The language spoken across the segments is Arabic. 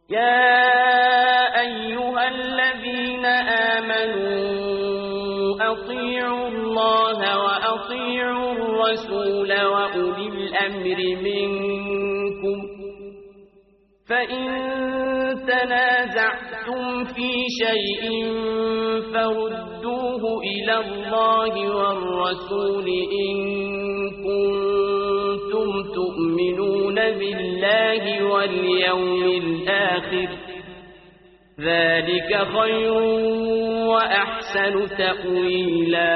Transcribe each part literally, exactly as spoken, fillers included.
يا أيها الذين آمنوا أطيعوا الله وأطيعوا الرسول وأولي الأمر منكم، فإن تنازعتم في شيء فردوه إلى الله والرسول إن كنتم تؤمنون بالله واليوم الآخر، ذلك خير وأحسن تأويلا.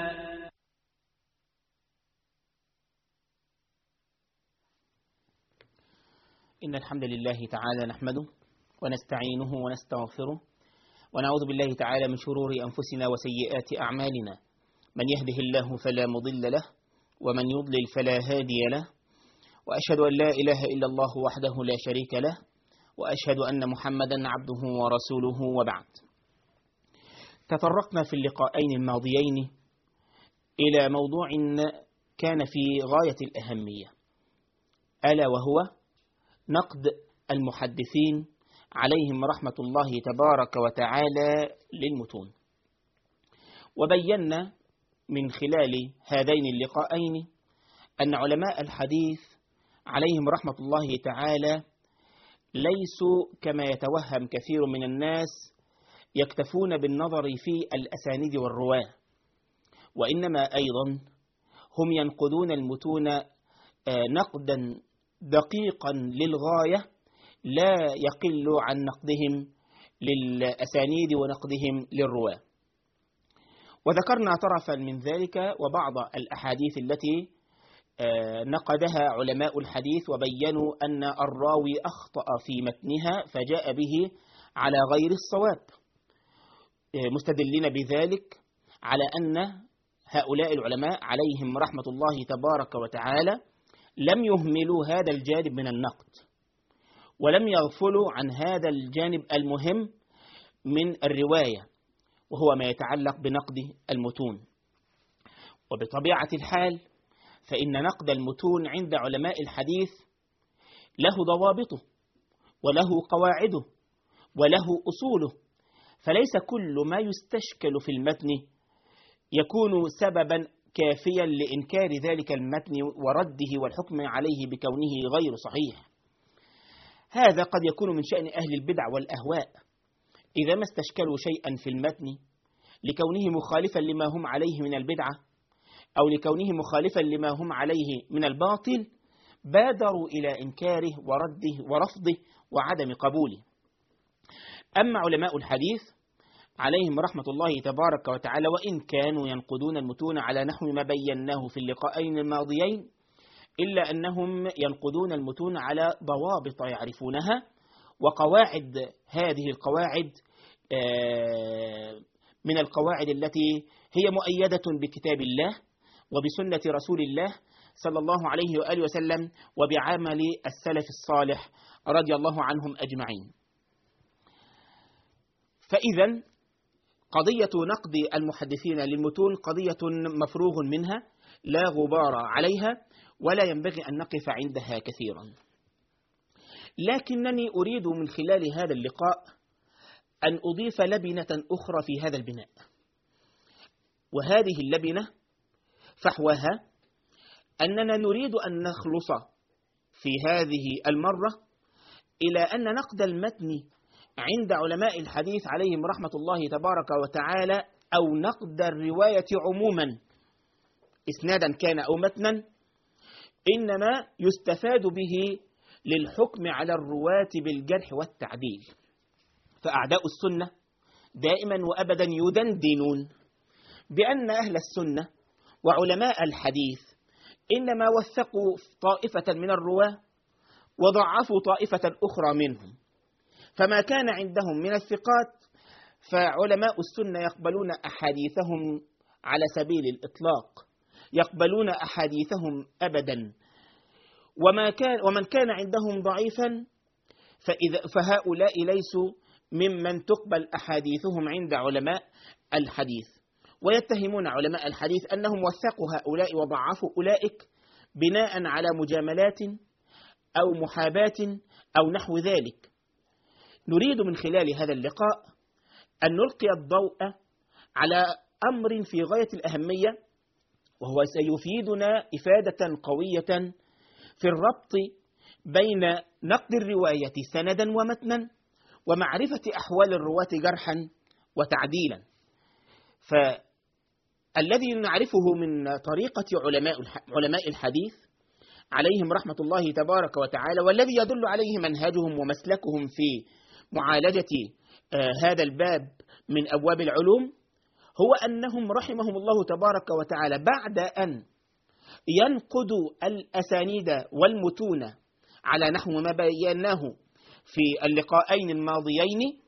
إن الحمد لله تعالى نحمده ونستعينه ونستغفره ونعوذ بالله تعالى من شرور أنفسنا وسيئات أعمالنا، من يهده الله فلا مضل له ومن يضلل فلا هادي له، وأشهد أن لا إله إلا الله وحده لا شريك له، وأشهد أن محمدا عبده ورسوله، وبعد. تطرقنا في اللقاءين الماضيين إلى موضوع كان في غاية الأهمية، ألا وهو نقد المحدثين عليهم رحمة الله تبارك وتعالى للمتون. وبينا من خلال هذين اللقاءين أن علماء الحديث عليهم رحمة الله تعالى ليسوا كما يتوهم كثير من الناس يكتفون بالنظر في الأسانيد والرواة، وإنما أيضا هم ينقدون المتون نقدا دقيقا للغاية لا يقل عن نقدهم للأسانيد ونقدهم للرواة. وذكرنا طرفا من ذلك وبعض الأحاديث التي نقدها علماء الحديث وبينوا أن الراوي أخطأ في متنها فجاء به على غير الصواب، مستدلين بذلك على أن هؤلاء العلماء عليهم رحمة الله تبارك وتعالى لم يهملوا هذا الجانب من النقد، ولم يغفلوا عن هذا الجانب المهم من الرواية، وهو ما يتعلق بنقد المتون. وبطبيعة الحال فإن نقد المتون عند علماء الحديث له ضوابطه وله قواعده وله أصوله، فليس كل ما يستشكل في المتن يكون سببا كافيا لإنكار ذلك المتن ورده والحكم عليه بكونه غير صحيح. هذا قد يكون من شأن أهل البدع والأهواء إذا ما استشكلوا شيئا في المتن لكونه مخالفا لما هم عليه من البدعة أو لكونه مخالفا لما هم عليه من الباطل، بادروا إلى إنكاره ورده ورفضه وعدم قبوله. أما علماء الحديث عليهم رحمة الله تبارك وتعالى وإن كانوا ينقدون المتون على نحو ما بيناه في اللقاءين الماضيين، إلا أنهم ينقدون المتون على ضوابط يعرفونها وقواعد. هذه القواعد من القواعد التي هي مؤيدة بكتاب الله وبسنة رسول الله صلى الله عليه وآله وسلم وبعمل السلف الصالح رضي الله عنهم أجمعين. فإذا قضية نقد المحدثين للمتون قضية مفروغ منها لا غبار عليها ولا ينبغي أن نقف عندها كثيرا، لكنني أريد من خلال هذا اللقاء أن أضيف لبنة أخرى في هذا البناء، وهذه اللبنة فحواها أننا نريد أن نخلص في هذه المرة إلى أن نقد المتن عند علماء الحديث عليهم رحمة الله تبارك وتعالى أو نقد الرواية عموما إسنادا كان أو متنا إنما يستفاد به للحكم على الرواة بالجرح والتعديل. فأعداء السنة دائما وأبدا يدندنون بأن أهل السنة وعلماء الحديث إنما وثقوا طائفة من الرواة وضعفوا طائفة أخرى منهم، فما كان عندهم من الثقات فعلماء السنة يقبلون أحاديثهم على سبيل الإطلاق، يقبلون أحاديثهم أبدا، وما كان ومن كان عندهم ضعيفا فإذا فهؤلاء ليسوا ممن تقبل أحاديثهم عند علماء الحديث، ويتهمون علماء الحديث أنهم وثقوا هؤلاء وضعفوا أولئك بناء على مجاملات أو محاباة أو نحو ذلك. نريد من خلال هذا اللقاء أن نلقي الضوء على أمر في غاية الأهمية، وهو سيفيدنا إفادة قوية في الربط بين نقد الرواية سندا ومتنا ومعرفة أحوال الرواة جرحا وتعديلا. فالذي نعرفه من طريقة علماء علماء الحديث عليهم رحمة الله تبارك وتعالى، والذي يدل عليه منهجهم ومسلكهم في معالجة هذا الباب من أبواب العلوم، هو أنهم رحمهم الله تبارك وتعالى بعد أن ينقدوا الأسانيد والمتون على نحو ما بيناه في اللقاءين الماضيين،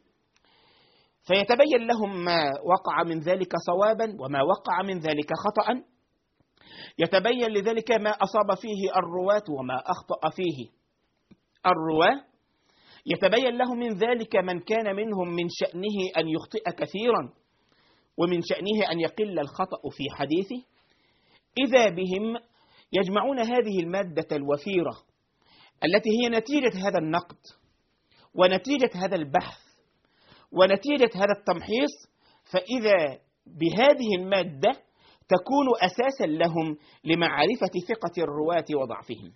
فيتبين لهم ما وقع من ذلك صوابا وما وقع من ذلك خطأ، يتبين لذلك ما أصاب فيه الرواة وما أخطأ فيه الرواة، يتبين لهم من ذلك من كان منهم من شأنه أن يخطئ كثيرا ومن شأنه أن يقل الخطأ في حديثه. إذا بهم يجمعون هذه المادة الوفيرة التي هي نتيجة هذا النقد ونتيجة هذا البحث ونتيجة هذا التمحيص، فإذا بهذه المادة تكون أساسا لهم لمعرفة ثقة الرواة وضعفهم.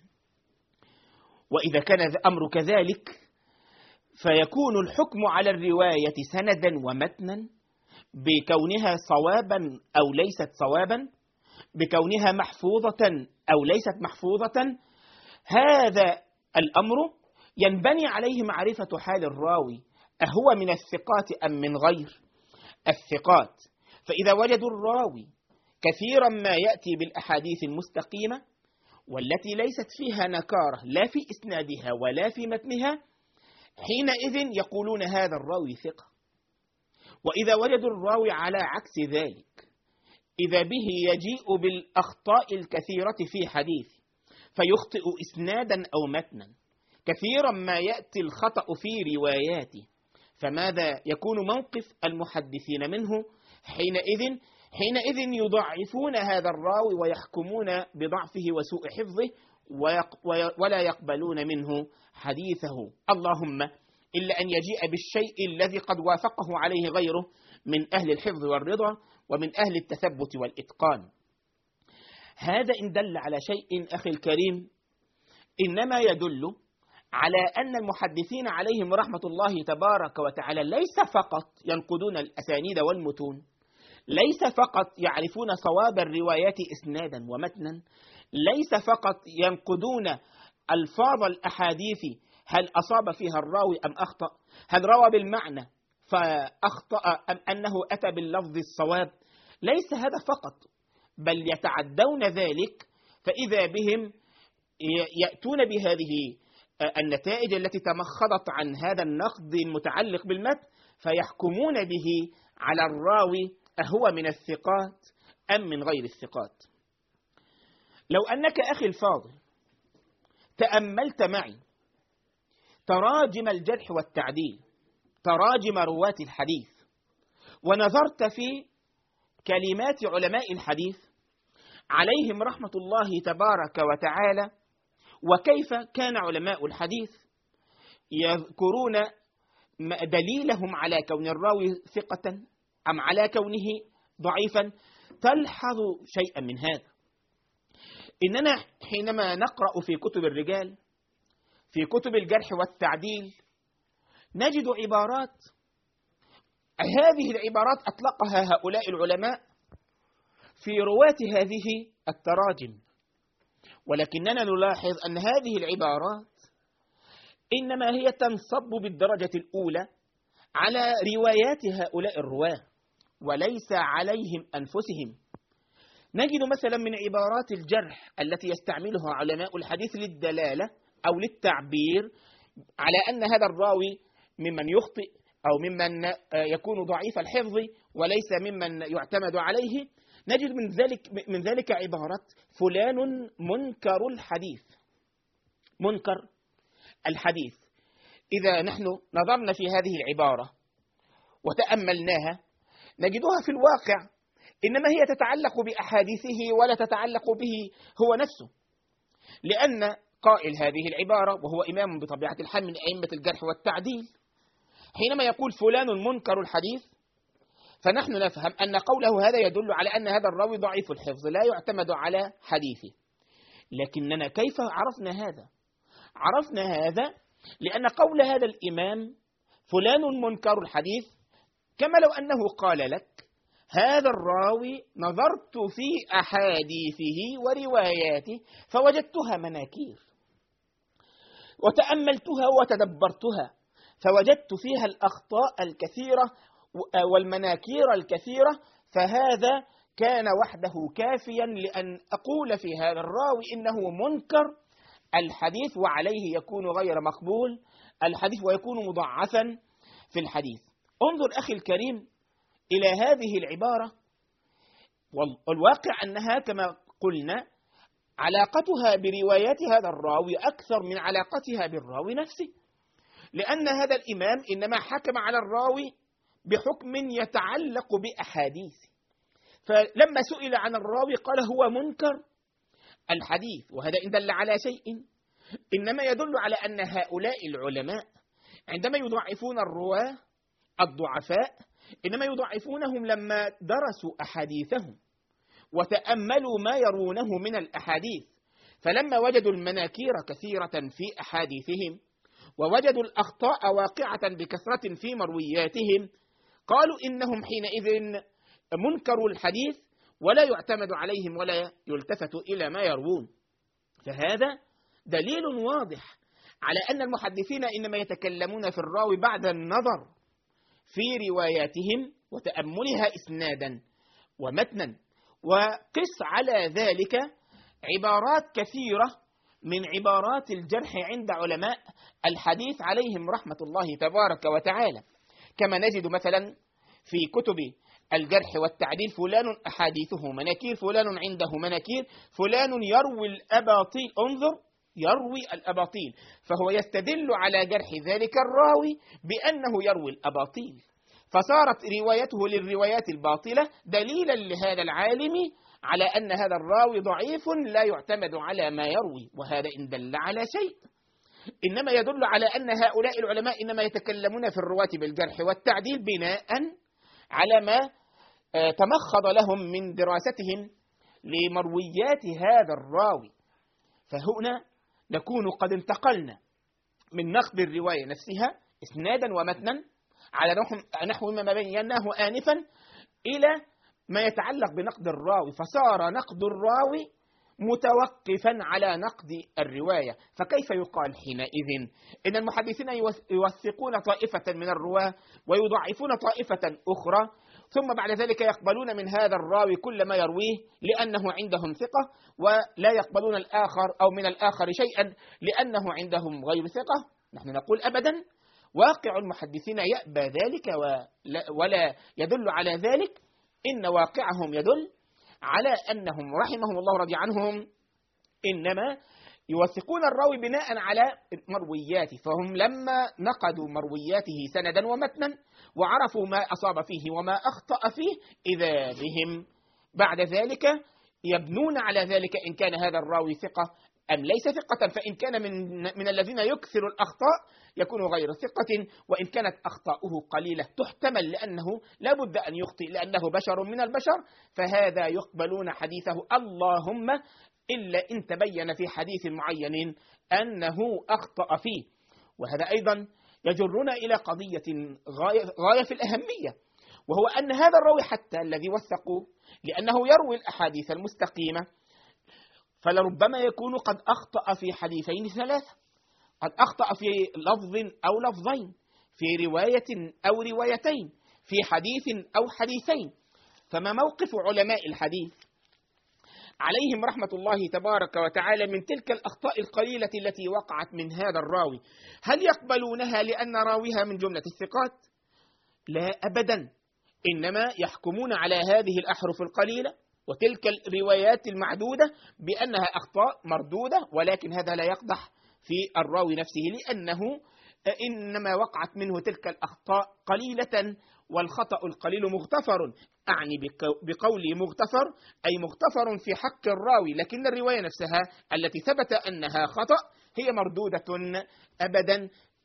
وإذا كان الأمر كذلك فيكون الحكم على الرواية سندا ومتنا بكونها صوابا أو ليست صوابا، بكونها محفوظة أو ليست محفوظة. هذا الأمر ينبني عليه معرفة حال الراوي، أهو من الثقات أم من غير الثقات. فإذا وجدوا الراوي كثيرا ما يأتي بالأحاديث المستقيمة والتي ليست فيها نكارة لا في إسنادها ولا في متنها، حينئذ يقولون هذا الراوي ثقة. وإذا وجدوا الراوي على عكس ذلك، إذا به يجيء بالأخطاء الكثيرة في حديث فيخطئ إسنادا أو متنا، كثيرا ما يأتي الخطأ في رواياته، فماذا يكون موقف المحدثين منه؟ حينئذ حينئذ يضعفون هذا الراوي ويحكمون بضعفه وسوء حفظه ولا يقبلون منه حديثه، اللهم إلا أن يجيء بالشيء الذي قد وافقه عليه غيره من أهل الحفظ والرضا ومن أهل التثبت والإتقان. هذا إن دل على شيء أخي الكريم إنما يدل على أن المحدثين عليهم رحمة الله تبارك وتعالى ليس فقط ينقدون الأسانيد والمتون، ليس فقط يعرفون صواب الروايات إسنادا ومتنا، ليس فقط ينقدون ألفاظ الأحاديث هل أصاب فيها الراوي أم أخطأ، هل روى بالمعنى فأخطأ أم أنه أتى باللفظ الصواب. ليس هذا فقط، بل يتعدون ذلك، فإذا بهم يأتون بهذه النتائج التي تمخضت عن هذا النقد المتعلق بالمتن، فيحكمون به على الراوي أهو من الثقات أم من غير الثقات. لو أنك أخي الفاضل تأملت معي تراجم الجرح والتعديل، تراجم رواة الحديث، ونظرت في كلمات علماء الحديث عليهم رحمة الله تبارك وتعالى، وكيف كان علماء الحديث يذكرون دليلهم على كون الراوي ثقة أم على كونه ضعيفا، تلحظ شيئا من هذا. إننا حينما نقرأ في كتب الرجال، في كتب الجرح والتعديل، نجد عبارات، هذه العبارات أطلقها هؤلاء العلماء في رواة هذه التراجم، ولكننا نلاحظ أن هذه العبارات إنما هي تنصب بالدرجة الأولى على روايات هؤلاء الرواة وليس عليهم أنفسهم. نجد مثلا من عبارات الجرح التي يستعملها علماء الحديث للدلالة أو للتعبير على أن هذا الراوي ممن يخطئ أو ممن يكون ضعيف الحفظ وليس ممن يعتمد عليه، نجد من ذلك من ذلك عبارة فلان منكر الحديث. منكر الحديث، إذا نحن نظرنا في هذه العبارة وتأملناها نجدها في الواقع إنما هي تتعلق بأحاديثه ولا تتعلق به هو نفسه، لأن قائل هذه العبارة وهو إمام بطبيعة الحال من أئمة الجرح والتعديل حينما يقول فلان منكر الحديث فنحن نفهم أن قوله هذا يدل على أن هذا الراوي ضعيف الحفظ لا يعتمد على حديثه. لكننا كيف عرفنا هذا؟ عرفنا هذا لأن قول هذا الإمام فلان منكر الحديث كما لو أنه قال لك هذا الراوي نظرت في أحاديثه ورواياته فوجدتها مناكير، وتأملتها وتدبرتها فوجدت فيها الأخطاء الكثيرة والمناكير الكثيرة، فهذا كان وحده كافيا لأن أقول في هذا الراوي إنه منكر الحديث وعليه يكون غير مقبول الحديث ويكون مضعفا في الحديث. انظر أخي الكريم إلى هذه العبارة، والواقع أنها كما قلنا علاقتها بروايات هذا الراوي أكثر من علاقتها بالراوي نفسه، لأن هذا الإمام إنما حكم على الراوي بحكم يتعلق بأحاديثه، فلما سئل عن الراوي قال هو منكر الحديث، وهذا إن دل على شيء إنما يدل على أن هؤلاء العلماء عندما يضعفون الرواة الضعفاء إنما يضعفونهم لما درسوا أحاديثهم وتأملوا ما يرونه من الأحاديث، فلما وجدوا المناكير كثيرة في أحاديثهم ووجدوا الأخطاء واقعة بكثرة في مروياتهم قالوا إنهم حينئذ منكروا الحديث ولا يعتمد عليهم ولا يلتفت إلى ما يروون. فهذا دليل واضح على أن المحدثين إنما يتكلمون في الراوي بعد النظر في رواياتهم وتأملها إسنادا ومتنا، وقس على ذلك عبارات كثيرة من عبارات الجرح عند علماء الحديث عليهم رحمة الله تبارك وتعالى، كما نجد مثلا في كتب الجرح والتعديل فلان أحاديثه مناكير، فلان عنده مناكير، فلان يروي الأباطيل، انظر يروي الأباطيل، فهو يستدل على جرح ذلك الراوي بأنه يروي الأباطيل، فصارت روايته للروايات الباطلة دليلا لهذا العالم على أن هذا الراوي ضعيف لا يعتمد على ما يروي، وهذا إن دل على شيء إنما يدل على أن هؤلاء العلماء إنما يتكلمون في الرواة بالجرح والتعديل بناء على ما تمخض لهم من دراستهم لمرويات هذا الراوي. فهنا نكون قد انتقلنا من نقد الرواية نفسها إسنادا ومتنا على نحو ما بيناه آنفا إلى ما يتعلق بنقد الراوي، فصار نقد الراوي متوقفا على نقد الرواية. فكيف يقال حينئذ إن المحدثين يوثقون طائفة من الرواة ويضعفون طائفة أخرى، ثم بعد ذلك يقبلون من هذا الراوي كل ما يرويه لأنه عندهم ثقة، ولا يقبلون الآخر أو من الآخر شيئا لأنه عندهم غير ثقة؟ نحن نقول أبدا، واقع المحدثين يأبى ذلك ولا يدل على ذلك، إن واقعهم يدل على أنهم رحمهم الله رضي عنهم إنما يوثقون الراوي بناء على مروياته، فهم لما نقدوا مروياته سندا ومتنا وعرفوا ما أصاب فيه وما أخطأ فيه إذا بهم بعد ذلك يبنون على ذلك إن كان هذا الراوي ثقة أم ليس ثقة، فإن كان من, من الذين يكثر الأخطاء يكون غير ثقة، وإن كانت أخطاؤه قليلة تحتمل لأنه لا بد أن يخطئ لأنه بشر من البشر، فهذا يقبلون حديثه اللهم إلا إن تبين في حديث معين أنه أخطأ فيه. وهذا أيضا يجرنا إلى قضية غاية, غاية في الأهمية، وهو أن هذا الراوي حتى الذي وثقوه لأنه يروي الأحاديث المستقيمة فلربما يكون قد أخطأ في حديثين ثلاثة، قد أخطأ في لفظ أو لفظين، في رواية أو روايتين، في حديث أو حديثين. فما موقف علماء الحديث عليهم رحمة الله تبارك وتعالى من تلك الأخطاء القليلة التي وقعت من هذا الراوي؟ هل يقبلونها لأن راويها من جملة الثقات؟ لا أبدا، إنما يحكمون على هذه الأحرف القليلة وتلك الروايات المعدودة بأنها أخطاء مردودة، ولكن هذا لا يقدح في الراوي نفسه لأنه إنما وقعت منه تلك الأخطاء قليلة، والخطأ القليل مغتفر. أعني بقولي مغتفر أي مغتفر في حق الراوي، لكن الرواية نفسها التي ثبت أنها خطأ هي مردودة أبدا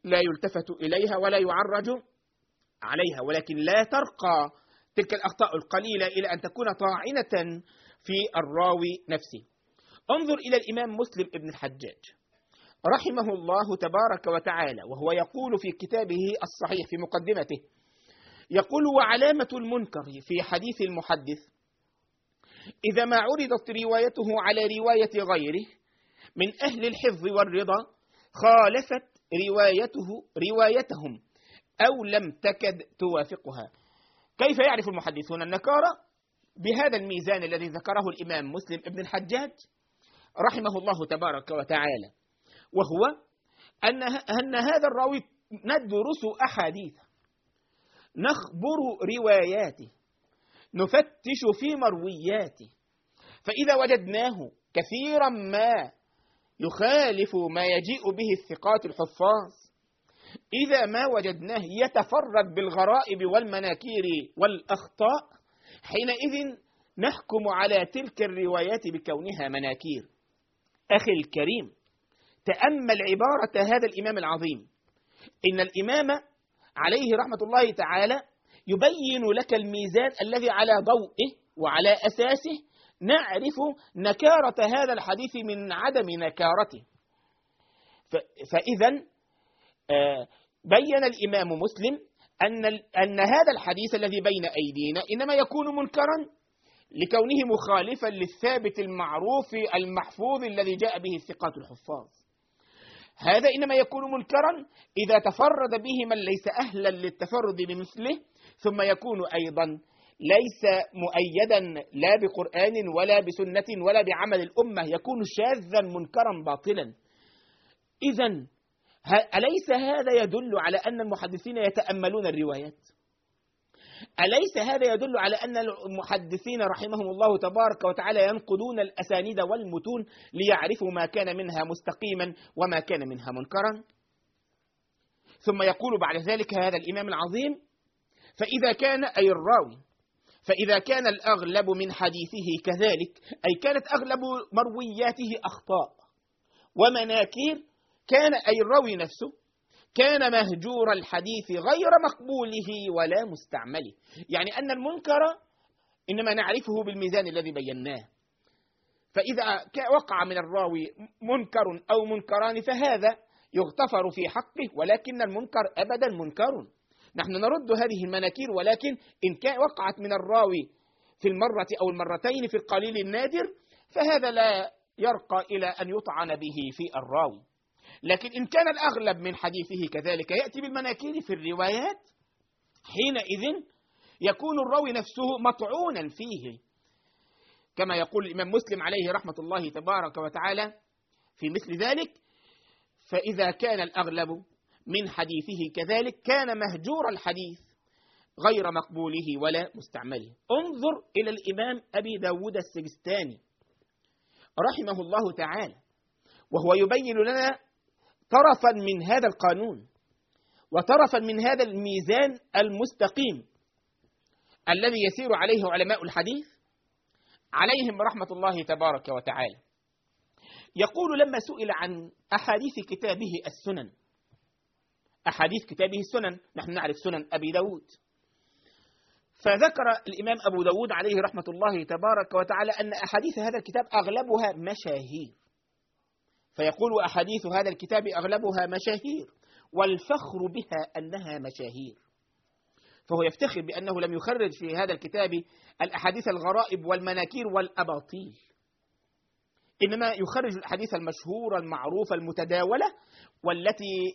لا يلتفت إليها ولا يعرج عليها، ولكن لا ترقى تلك الأخطاء القليلة إلى أن تكون طاعنة في الراوي نفسه. انظر إلى الإمام مسلم ابن الحجاج رحمه الله تبارك وتعالى، وهو يقول في كتابه الصحيح في مقدمته، يقول: وعلامة المنكر في حديث المحدث إذا ما عرضت روايته على رواية غيره من أهل الحفظ والرضا خالفت روايته روايتهم أو لم تكد توافقها. كيف يعرف المحدثون النكارة؟ بهذا الميزان الذي ذكره الإمام مسلم ابن الحجاج رحمه الله تبارك وتعالى، وهو أن أن هذا الراوي ندرس أحاديثه، نخبر رواياته، نفتش في مروياته، فإذا وجدناه كثيرا ما يخالف ما يجيء به الثقات الحفاظ، إذا ما وجدناه يتفرد بالغرائب والمناكير والأخطاء، حينئذ نحكم على تلك الروايات بكونها مناكير. أخي الكريم، تأمل عبارة هذا الإمام العظيم. إن الإمام عليه رحمة الله تعالى يبين لك الميزان الذي على ضوئه وعلى أساسه نعرف نكارة هذا الحديث من عدم نكارته. فإذا بين الإمام مسلم أن أن هذا الحديث الذي بين أيدينا إنما يكون منكرا لكونه مخالفا للثابت المعروف المحفوظ الذي جاء به الثقات الحفاظ. هذا إنما يكون منكرا إذا تفرد به من ليس أهلا للتفرد بمثله، ثم يكون أيضا ليس مؤيدا لا بقرآن ولا بسنة ولا بعمل الأمة، يكون شاذا منكرا باطلا. إذن أليس هذا يدل على أن المحدثين يتأملون الروايات؟ أليس هذا يدل على أن المحدثين رحمهم الله تبارك وتعالى ينقدون الأسانيد والمتون ليعرفوا ما كان منها مستقيما وما كان منها منكرا؟ ثم يقول بعد ذلك هذا الإمام العظيم: فإذا كان أي الراوي فإذا كان الأغلب من حديثه كذلك، أي كانت أغلب مروياته أخطاء ومناكير، كان أي الراوي نفسه كان مهجور الحديث غير مقبوله ولا مستعمله. يعني أن المنكر إنما نعرفه بالميزان الذي بيناه. فإذا وقع من الراوي منكر أو منكران فهذا يغتفر في حقه، ولكن المنكر أبدا منكر. نحن نرد هذه المناكير، ولكن إن كان وقعت من الراوي في المرة أو المرتين في القليل النادر فهذا لا يرقى إلى أن يطعن به في الراوي. لكن إن كان الأغلب من حديثه كذلك يأتي بالمناكير في الروايات، حينئذ يكون الراوي نفسه مطعونا فيه، كما يقول الإمام مسلم عليه رحمة الله تبارك وتعالى في مثل ذلك: فإذا كان الأغلب من حديثه كذلك كان مهجور الحديث غير مقبوله ولا مستعمله. انظر إلى الإمام أبي داود السجستاني رحمه الله تعالى، وهو يبين لنا طرفا من هذا القانون وطرفا من هذا الميزان المستقيم الذي يسير عليه علماء الحديث عليهم رحمة الله تبارك وتعالى. يقول لما سئل عن أحاديث كتابه السنن، أحاديث كتابه السنن، نحن نعرف سنن أبي داود، فذكر الإمام أبو داود عليه رحمة الله تبارك وتعالى أن أحاديث هذا الكتاب أغلبها مشاهير، فيقول: أحاديث هذا الكتاب أغلبها مشاهير والفخر بها أنها مشاهير. فهو يفتخر بأنه لم يخرج في هذا الكتاب الأحاديث الغرائب والمناكير والأباطيل، إنما يخرج الأحاديث المشهورة المعروفة المتداولة والتي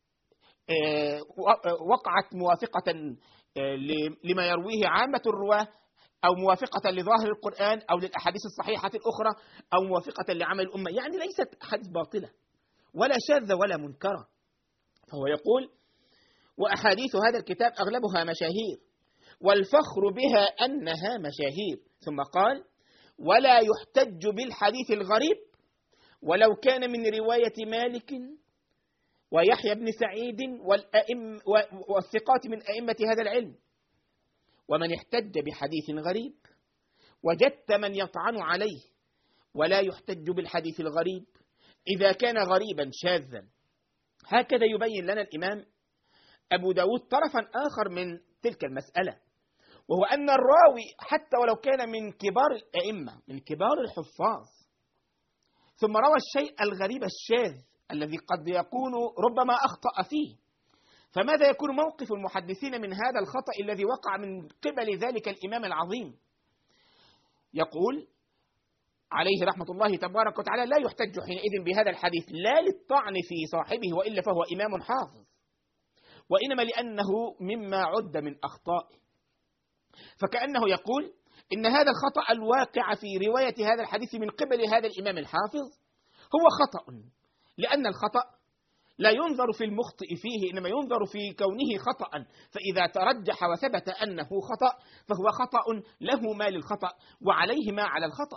وقعت موافقة لما يرويه عامة الرواة، أو موافقة لظاهر القرآن أو للأحاديث الصحيحة الأخرى، أو موافقة لعمل الأمة، يعني ليست أحاديث باطلة ولا شاذة ولا منكرة. فهو يقول: وأحاديث هذا الكتاب أغلبها مشاهير والفخر بها أنها مشاهير. ثم قال: ولا يحتج بالحديث الغريب ولو كان من رواية مالك ويحيى بن سعيد والأئم والثقات من أئمة هذا العلم. ومن احتج بحديث غريب وجدت من يطعن عليه، ولا يحتج بالحديث الغريب إذا كان غريبا شاذا. هكذا يبين لنا الإمام أبو داود طرفا آخر من تلك المسألة، وهو أن الراوي حتى ولو كان من كبار الأئمة من كبار الحفاظ ثم روى الشيء الغريب الشاذ الذي قد يكون ربما أخطأ فيه، فماذا يكون موقف المحدثين من هذا الخطأ الذي وقع من قبل ذلك الإمام العظيم؟ يقول عليه رحمة الله تبارك وتعالى: لا يحتج حينئذ بهذا الحديث لا للطعن في صاحبه وإلا فهو إمام حافظ، وإنما لأنه مما عد من أخطائه. فكأنه يقول إن هذا الخطأ الواقع في رواية هذا الحديث من قبل هذا الإمام الحافظ هو خطأ، لأن الخطأ لا ينظر في المخطئ فيه، إنما ينظر في كونه خطأ، فإذا ترجح وثبت أنه خطأ فهو خطأ له ما للخطأ وعليه ما على الخطأ.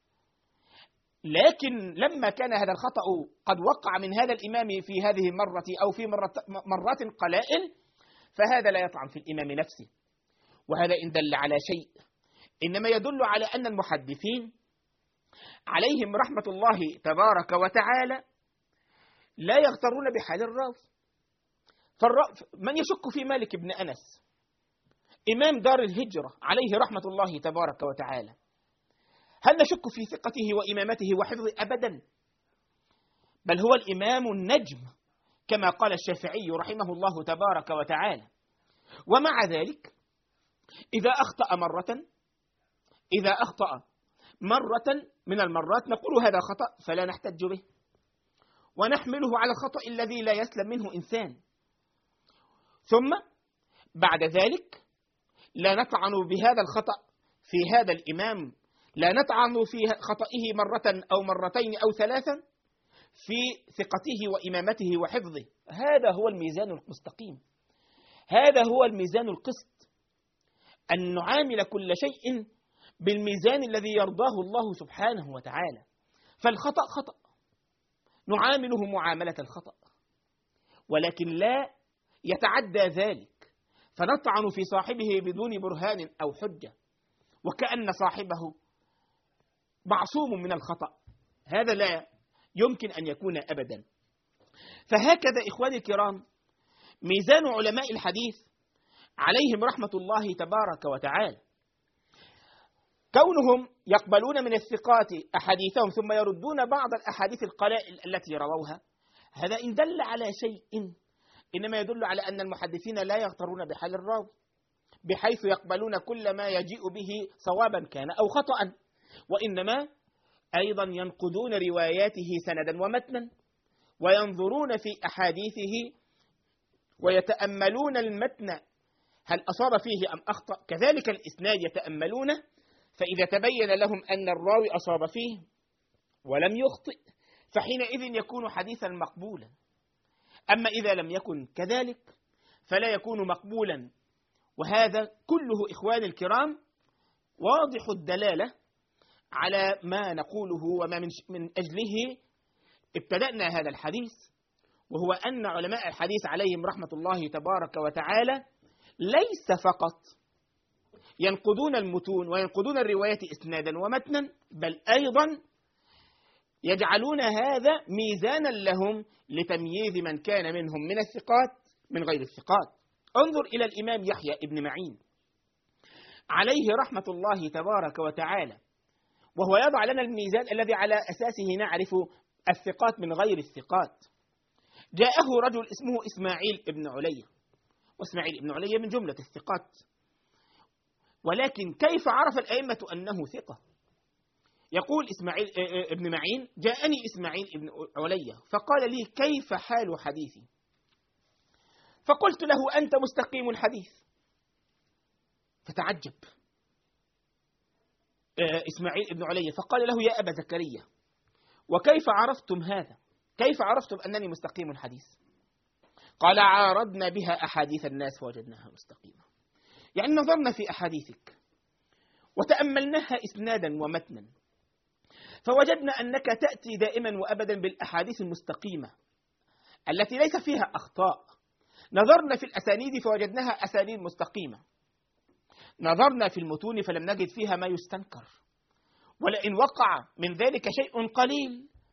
لكن لما كان هذا الخطأ قد وقع من هذا الإمام في هذه المرة أو في مرات قلائل فهذا لا يطعن في الإمام نفسه، وهذا إن دل على شيء إنما يدل على أن المحدثين عليهم رحمة الله تبارك وتعالى لا يغترون بحال الراوي. من يشك في مالك بن أنس إمام دار الهجرة عليه رحمة الله تبارك وتعالى، هل نشك في ثقته وإمامته وحفظه؟ أبدا، بل هو الإمام النجم كما قال الشافعي رحمه الله تبارك وتعالى. ومع ذلك إذا أخطأ مرة إذا أخطأ مرة من المرات نقول هذا خطأ فلا نحتج به ونحمله على الخطأ الذي لا يسلم منه إنسان، ثم بعد ذلك لا نطعن بهذا الخطأ في هذا الإمام، لا نطعن في خطئه مرة أو مرتين أو ثلاثا في ثقته وإمامته وحفظه. هذا هو الميزان المستقيم، هذا هو الميزان القسط، أن نعامل كل شيء بالميزان الذي يرضاه الله سبحانه وتعالى. فالخطأ خطأ نعامله معاملة الخطأ، ولكن لا يتعدى ذلك فنطعن في صاحبه بدون برهان أو حجة وكأن صاحبه معصوم من الخطأ، هذا لا يمكن أن يكون أبدا. فهكذا إخواني الكرام ميزان علماء الحديث عليهم رحمة الله تبارك وتعالى، كونهم يقبلون من الثقات أحاديثهم ثم يردون بعض الأحاديث القلائل التي رووها، هذا إن دل على شيء إنما يدل على أن المحدثين لا يغترون بحال الراوي، بحيث يقبلون كل ما يجيء به صوابا كان أو خطأ، وإنما أيضا ينقدون رواياته سندا ومتنا وينظرون في أحاديثه ويتأملون المتن هل أصاب فيه أم أخطأ، كذلك الإسناد يتأملونه، فإذا تبين لهم أن الراوي أصاب فيه ولم يخطئ فحينئذ يكون حديثا مقبولا. أما إذا لم يكن كذلك فلا يكون مقبولا. وهذا كله إخواني الكرام واضح الدلالة على ما نقوله وما من أجله ابتدأنا هذا الحديث، وهو أن علماء الحديث عليهم رحمة الله تبارك وتعالى ليس فقط ينقدون المتون وينقدون الروايات إسنادا ومتنا، بل أيضا يجعلون هذا ميزانا لهم لتمييز من كان منهم من الثقات من غير الثقات. انظر إلى الإمام يحيى ابن معين عليه رحمة الله تبارك وتعالى، وهو يضع لنا الميزان الذي على أساسه نعرف الثقات من غير الثقات. جاءه رجل اسمه إسماعيل ابن علية، وإسماعيل ابن علية من جملة الثقات، ولكن كيف عرف الأئمة أنه ثقة؟ يقول إسماعيل ابن معين: جاءني إسماعيل ابن علية فقال لي: كيف حال حديثي؟ فقلت له: أنت مستقيم الحديث. فتعجب إسماعيل ابن علية فقال له: يا أبا زكريا، وكيف عرفتم هذا؟ كيف عرفتم أنني مستقيم الحديث؟ قال: عارضنا بها أحاديث الناس فوجدناها مستقيمة. يعني نظرنا في أحاديثك وتأملناها إسنادا ومتنا فوجدنا أنك تأتي دائما وأبدا بالأحاديث المستقيمة التي ليس فيها أخطاء. نظرنا في الأسانيد فوجدناها أسانيد مستقيمة، نظرنا في المتون فلم نجد فيها ما يستنكر، ولئن وقع من ذلك شيء قليل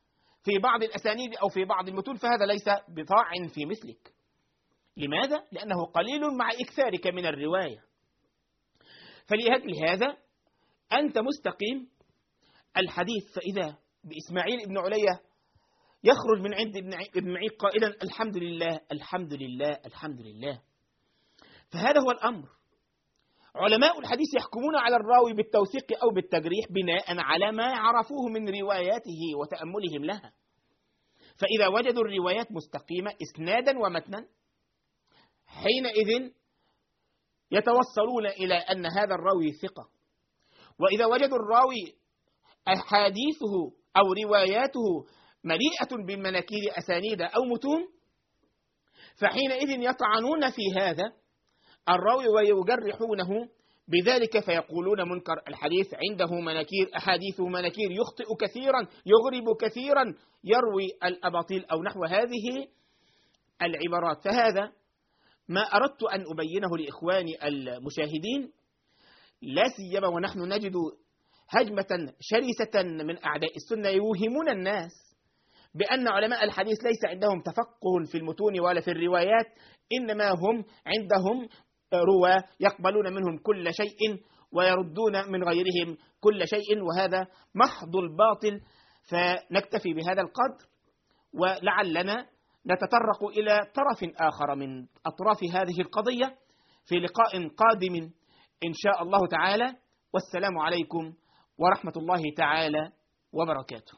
في بعض الأسانيد أو في بعض المتون فهذا ليس بطاعن في مثلك. لماذا؟ لأنه قليل مع إكثارك من الرواية. فلأجل هذا أنت مستقيم الحديث، فإذا بإسماعيل ابن علية يخرج من عند ابن معين قائلا الحمد لله الحمد لله الحمد لله. فهذا هو الأمر. علماء الحديث يحكمون على الراوي بالتوثيق أو بالتجريح بناء على ما عرفوه من رواياته وتأملهم لها. فإذا وجدوا الروايات مستقيمة إسنادا ومتنا حينئذ يتوصلون إلى أن هذا الراوي ثقة. وإذا وجدوا الراوي أحاديثه أو رواياته مليئة بالمناكير أسانيد أو متون فحينئذ يطعنون في هذا الراوي ويجرحونه بذلك، فيقولون منكر الحديث عنده مناكير، أحاديثه مناكير، يخطئ كثيرا، يغرب كثيرا، يروي الأباطيل أو نحو هذه العبارات. فهذا ما أردت أن أبينه لإخواني المشاهدين، لا سيما ونحن نجد هجمة شرسة من أعداء السنة يوهمون الناس بأن علماء الحديث ليس عندهم تفقه في المتون ولا في الروايات، إنما هم عندهم رواه يقبلون منهم كل شيء ويردون من غيرهم كل شيء، وهذا محض الباطل. فنكتفي بهذا القدر، ولعلنا نتطرق إلى طرف آخر من أطراف هذه القضية في لقاء قادم إن شاء الله تعالى. والسلام عليكم ورحمة الله تعالى وبركاته.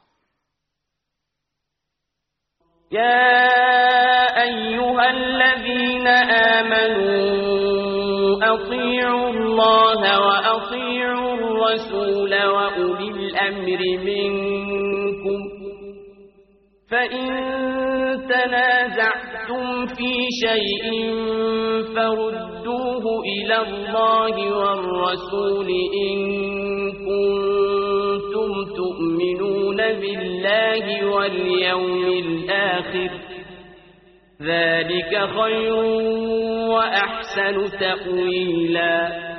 يا أيها الذين آمنوا أطيعوا الله وأطيعوا الرسول وأولي الأمر منكم، فإن تنازعتم في شيء فردوه إلى الله والرسول إن كنتم تؤمنون بالله واليوم الآخر، ذلك خير وأحسن تأويلا.